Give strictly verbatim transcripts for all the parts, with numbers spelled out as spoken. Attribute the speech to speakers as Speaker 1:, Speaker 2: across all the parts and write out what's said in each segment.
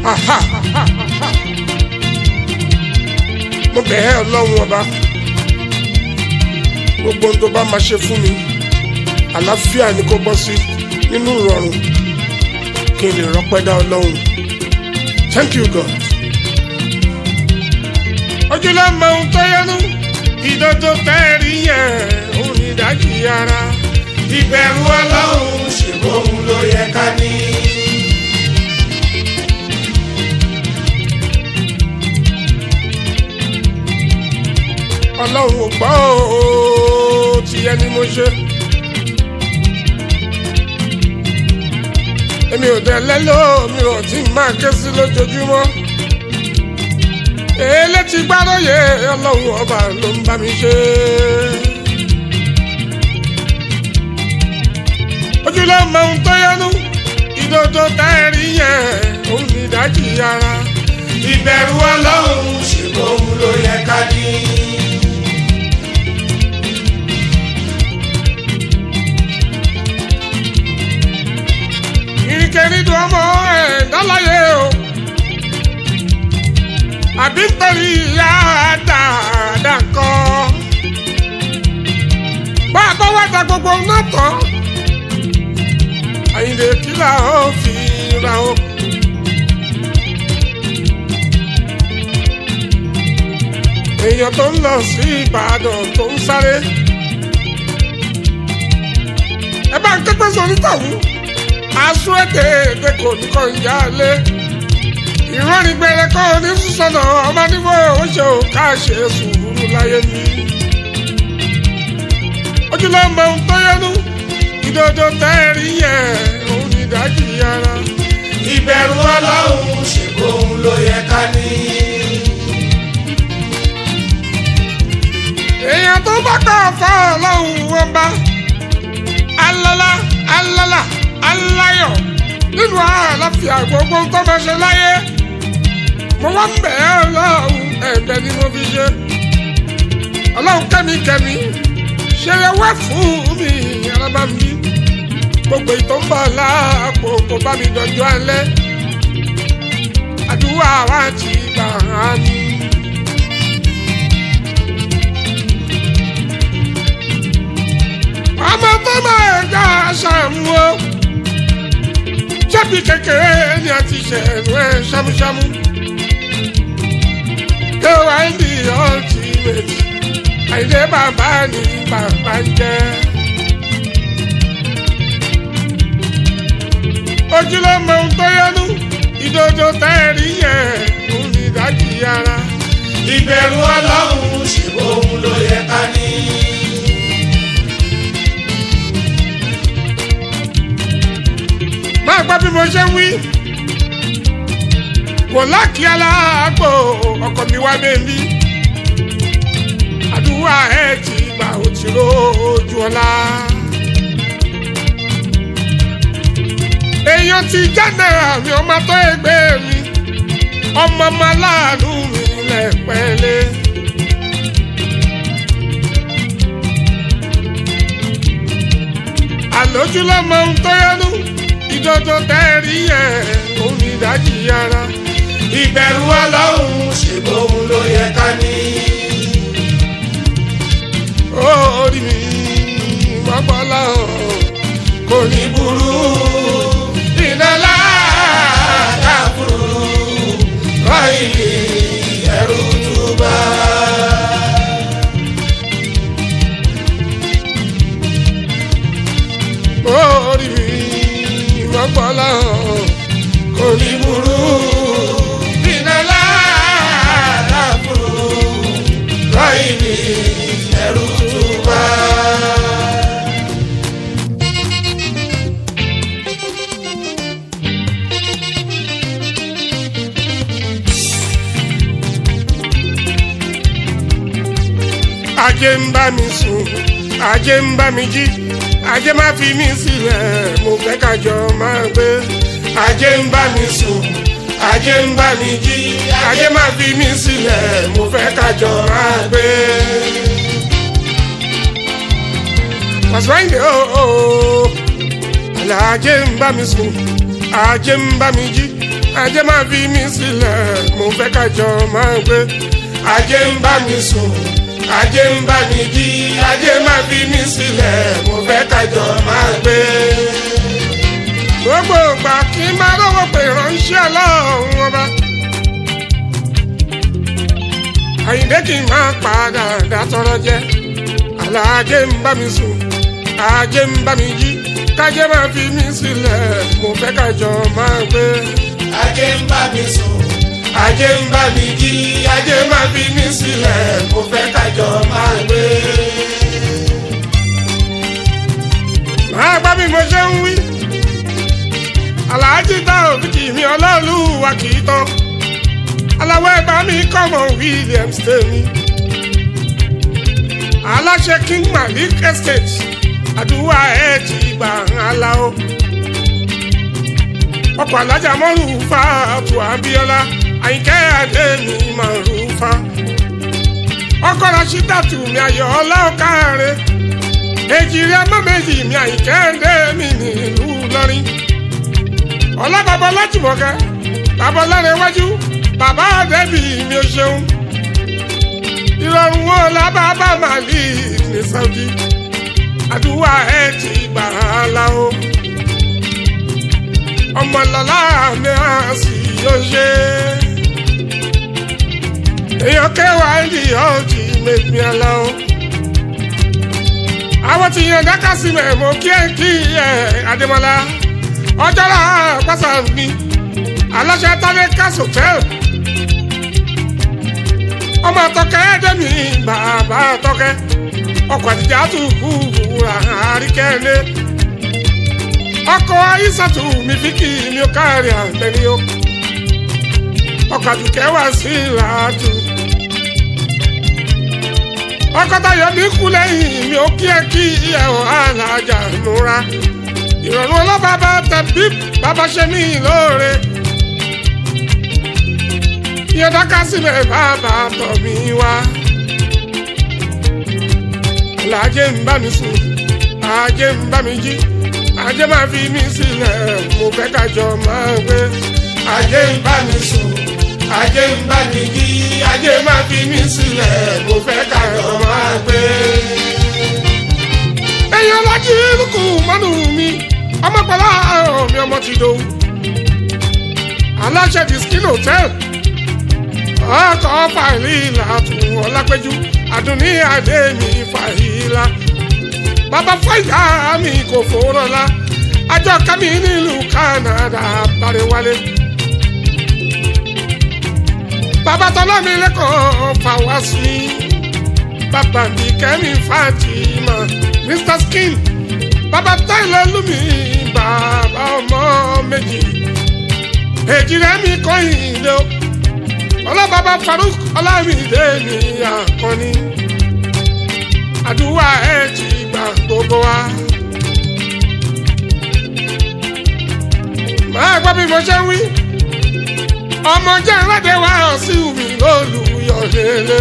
Speaker 1: aha mo bẹ̀ ẹ́ ọlọ́run ọba gbogbo ohun tó bá máa ṣe fún mi àlàáfíà ni kó bọ́ sí nínú ìrọ̀rùn kí n lè rọpẹ́ dá ọlọ́run. Thank you God. ojúlọ mọ ohun tó yẹnu ìdodo tẹ́ẹ̀rí yẹn òun ní ìdájí ara.
Speaker 2: ìbẹ̀rù ọlọ́run ṣe bóun ló yẹ ká ní.
Speaker 1: ọlọ́run ò gbọ́ ooo tí ẹni mo ṣe. èmi ò dẹ̀ lẹ́lò mi ò tí máa ké sí lójoojúmọ́. èlé ti gbàdóye ọlọ́run ọba ló ń bá mi ṣe. ojúlọ mọ ohun tó yẹnu ìdodo táyẹ̀rí yẹn òun ní ìdájí ara.
Speaker 2: ìbẹ̀rù ọlọ́run ṣe bóun ló yẹ ká ní.
Speaker 1: ìrìnkèrindò ọmọ ẹ̀ dálàyé o àbí nítorí ìyá dáadáa kan bá a bá wá ta gbogbo náà tán àyìnlè kílà ó fi ra o. èèyàn tó ń lọ sí Ìbàdàn tó ń sáré ẹ bá ń képe sórí tàwọn aṣọ èdè èdè kò ní kọ́ ìyá lé ìrọ́rin gbẹrẹ kọ́ ní sísọ̀nà ọmọ nígbà oṣù ká ṣe sùúrù láyé mi. ojúlọ mọ ohun tó yẹnu ìdodo tẹ́ẹ̀rí yẹn òun ní ìdájí ara.
Speaker 2: ìbẹ̀rù ọlọ́run ṣe bóun ló yẹ ká ní.
Speaker 1: èèyàn tó bá kọ́ ọ̀fọ́ ọlọ́run wọn bá alọ́lá alọ́lá aláyọ̀ nínú àlàáfíà gbogbo tó máa ṣe láyé mo wá ń bẹ̀ ẹ́ ọlọ́run ẹ̀bẹ̀ ni mo fi ṣe ọlọ́run kẹ́mikẹ́mi ṣe é wá fún mi alábà mi gbogbo ìtọ́ ń bọ̀ láàpò kò bá mi dọ̀jọ́ alẹ́ àdúrà wa ti gbà á mi. ọmọ tó máa ga ṣàmú o ṣẹ́bi kékeré ni a ti ṣẹ̀rù ẹ̀ ṣámúṣámú kéwà ń di ultimate àìdé bàbá ni bàbá ń jẹ́. ojúlọ mọ ohun tó yẹnu ìdodo tẹ́ẹ̀rí yẹn òun ní ìdájí ara.
Speaker 2: ìbẹ̀rù ọlọ́run ṣe bóun ló yẹ ká ní.
Speaker 1: máa gbọ́ bí mo ṣe ń wí kò láàkì aláàgbò ọkọ mi wá bẹ́ẹ̀ni àdúrà ẹ̀ ti gbà ó ti rójú ọlá. èèyàn ti jáde àmì ọmọ tó ẹgbẹ́ mi ọmọ ọmọ aláàánú mi lẹ́pẹ́lẹ́. àlòjúlọ́ mọ ohun tó yẹnu ìdodo tẹ́ẹ̀rí yẹn òun ní ìdájí ara.
Speaker 2: ìbẹ̀rù ọlọ́run ṣe bóun ló yẹ ká ní.
Speaker 1: orí mi mọ́gbọ́lá kò ní burú
Speaker 2: ìnálá dàbúrú ráìlì ẹ̀rù túbà.
Speaker 1: orí mi mọ́gbọ́lá kò ní burú
Speaker 2: ìnálá dàbúrú ráìlì ẹ̀rù túbà.
Speaker 1: ajé ń bá mi sùn ajé ń bá mi jí ajé má fi mí sílẹ̀ mo fẹ́ kájọ máa gbé.
Speaker 2: ajé ń bá mi sùn ajé ń bá mi jí
Speaker 1: ajé má fi mí sílẹ̀ mo fẹ́ kájọ máa gbé. Wàsíwáyé ooo ajé ń bá mi sùn ajé ń bá mi jí ajé máa fi mí sílẹ̀ mo fẹ́ kájọ máa gbé.
Speaker 2: ajé ń bá mi sùn ajé ń bá mi jí ajé máa fi mí sílẹ̀ mo fẹ́ kájọ máa gbé.
Speaker 1: gbogbo ìgbà kí n máa lọ́wọ́ pé ránṣẹ́ Ọlọ́run ọba. Àyìndé kì í máa padà dátọ́rọ́ jẹ́. Àlàájé ń bá mi sùn ajé ń bá mi jí kájé máa fi mí sílẹ̀ mo fẹ́ kájọ máa gbé.
Speaker 2: ajé ń bá mi sùn ajé ń bá mi jí ajé máa fi mí sílẹ̀ mo fẹ́ kájọ máa gbé.
Speaker 1: máa gbá bí mo ṣe ń wí. Àlàájì tá òbíkì mi Ọlọ́ọ̀lúwa kì í tán. Aláwọ̀ ẹ̀bá mi kọ́mọ Williams tèmi. Aláṣẹ King Malik Estate àdúrà ẹ̀ ti gbà ńlá o. Ọkọ̀ alájà Mọ́rùfá àtù Abíọ́lá Àyìnkẹ́ Adé mi Mọ́rùfá. Ọkọ̀ Rashidatu mi Ayọ̀ Ọlọ́ọ̀káre. Èjìrí ọmọ méjì mi Àyìnkẹ́ Adé mi nílùú Ìlọrin. Ọlá bàbá Ọlájùmọ̀kẹ́ bàbá Ọlárẹ̀wájú bàbá Adébí mi ò ṣeun. Ìrọ̀rùn wo la bàbá Màlí ní Saudi. Àdúrà ẹ̀ ti gbà á la o. Ọmọ lọ́la mi á sì yóò ṣe. Èèyàn kẹwàá ní ọ̀jì mẹ́gbìn àlá o. Àwọn ti yan dáká sí mẹ́mọ́ kí ẹ̀ kí ẹ̀ Adémọ́lá. Ọjọ́ra pásá mi. Aláṣẹ Tálẹ́ Kás Hotel. Ọmọ àtọkẹ́ Ẹ̀dẹ́mi bàbá àtọkẹ́. Ọkọ̀ àdìjà tù kú àríkẹ́lẹ́. Ọkọ̀ Aísàtù mi fi kì í mi ò kárí àgbẹ̀ni o. Ọkọ̀ àdùkẹ́ wá sí ìlàjù. Ọkọ̀ Táyọ̀ mi kú lẹ́yìn mi ò kí ẹ kí ẹ ò alájà núra. Ìrọ̀rùn ọlọ́bàbà tẹ̀bí bàbá ṣe mí lóore. Ìyọ̀dá Kásímẹ̀ bàbá tọ̀ mí wá. Àlàájé ń bá mi sùn, àjé ń bá mi jí, àjé máa fi mí sílẹ̀, mo fẹ́ kájọ máa gbé.
Speaker 2: ajé ń bá mi sùn ajé ń bá mi jí ajé máa fi mí sílẹ̀ mo fẹ́ kájọ máa gbé.
Speaker 1: Èèyàn Lájí lùkù mọ́nù mi, ọmọ pẹ̀lú àrùn mi ọmọ ti dòwú. Aláṣẹ The Skin Hotel. Ọkọ̀ Fàyílà tún Ọlápẹ́jú Àdùnní Adé mi Fàyílà. Bàbá Fàyílà mi kò fòrọ̀lá. Àjọ Kámi nílùú Canada Bárẹ̀wálé. Bàbá tọ́lá mi lẹ́kọ̀ọ́ fàwá sí. Bàbá mi Kẹ́mi Fátímà Mister Skin. Bàbá Táìlẹ̀ Lúmi bàbá ọmọ méjì. Èjì rẹ̀ mi kọ́ ìlé o. Ọlọ́bàbá Farouk Ọlámídé mi àkọ́ni. Àdúrà ẹ̀ ti gbà gbogbo wa. Máa gbọ́ bí mo ṣe ń wí. Ọmọ jẹ́ ìrádé wa sí mi lólùyọ̀ lélẹ̀.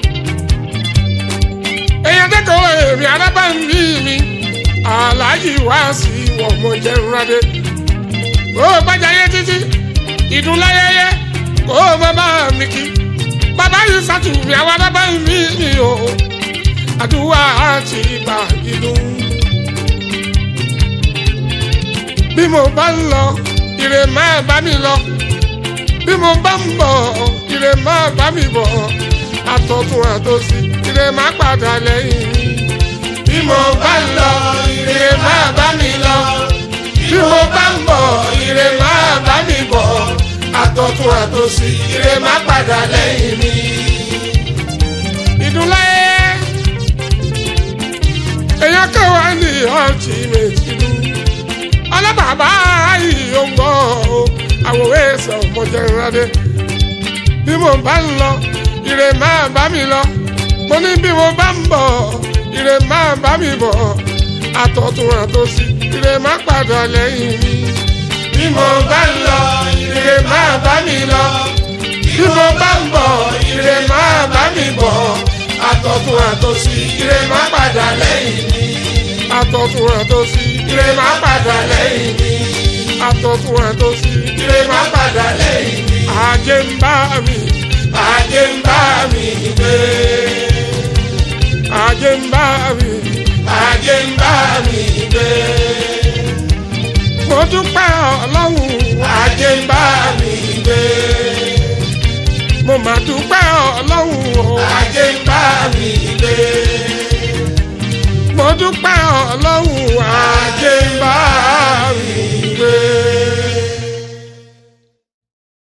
Speaker 1: Èèyàn dẹ́kọ̀ọ́ èmi arábàmbí mi. Àlàájì wá sí ọmọ jẹ́ ìrádé. Ó gbájayé títí ìdúnláyẹyẹ. Ó bàbá mi kí bàbá yìí sàtúnmí àwọn arábá mi ni o. Àdúrà àti ìgbà ìlú. Bí mo bá ń lọ ire máa bá mi lọ. Bí mo bá ń bọ̀ ire máa bá mi bọ̀. Àtọ̀tún àtòsí ire máa padà lẹ́yìn mi.
Speaker 2: bí mo bá ń lọ ire máa bá mi lọ. bí mo bá ń bọ̀ ire máa bá mi bọ̀. Àtọ̀tún àtòsí ire máa padà lẹ́yìn mi.
Speaker 1: Ìdúnláyé èèyàn kẹwàá ní ọtí méjìlú. Ọlọ́bàbá ìyóngbọ́ àwòrán ẹ̀sán ọmọdé ńládé. Bí mo bá ń lọ ire máa bá mi lọ. Mo ní bí mo bá ń bọ̀ ire máa bá mi bọ̀. Àtọ̀tún àtòsí ire máa padà lẹ́yìn mi.
Speaker 2: Bí mo bá ń lọ ire máa bá mi lọ. Bí mo bá ń bọ̀ ire máa bá mi bọ̀. Àtọ̀tún àtòsí ire máa padà lẹ́yìn mi.
Speaker 1: Àtọ̀tún àtòsí
Speaker 2: ire máa padà lẹ́yìn mi.
Speaker 1: àtọ̀tún àtòsí.
Speaker 2: ire má padà lẹ́yìn mi.
Speaker 1: ajé ń bá mi.
Speaker 2: ajé ń bá mi gbé.
Speaker 1: ajé ń bá mi.
Speaker 2: ajé ń bá mi gbé.
Speaker 1: mo dúpẹ́ ọlọ́run.
Speaker 2: ajé ń bá mi gbé.
Speaker 1: mo mà dúpẹ́ ọlọ́run o.
Speaker 2: ajé ń bá mi gbé.
Speaker 1: mo dúpẹ́ ọlọ́run